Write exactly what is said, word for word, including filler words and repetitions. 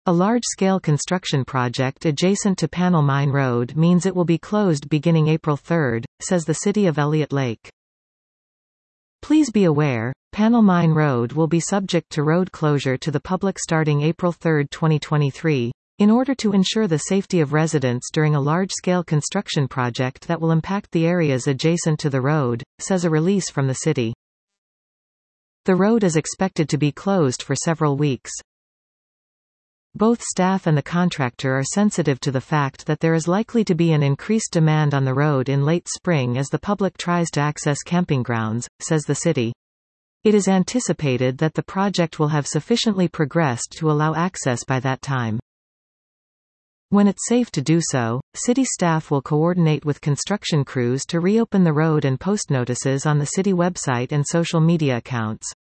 A large-scale construction project adjacent to Panel Mine Road means it will be closed beginning April third, says the City of Elliott Lake. Please be aware, Panel Mine Road will be subject to road closure to the public starting April third twenty twenty-three, in order to ensure the safety of residents during a large-scale construction project that will impact the areas adjacent to the road, says a release from the city. The road is expected to be closed for several weeks. Both staff and the contractor are sensitive to the fact that there is likely to be an increased demand on the road in late spring as the public tries to access camping grounds, says the city. It is anticipated that the project will have sufficiently progressed to allow access by that time. When it's safe to do so, city staff will coordinate with construction crews to reopen the road and post notices on the city website and social media accounts.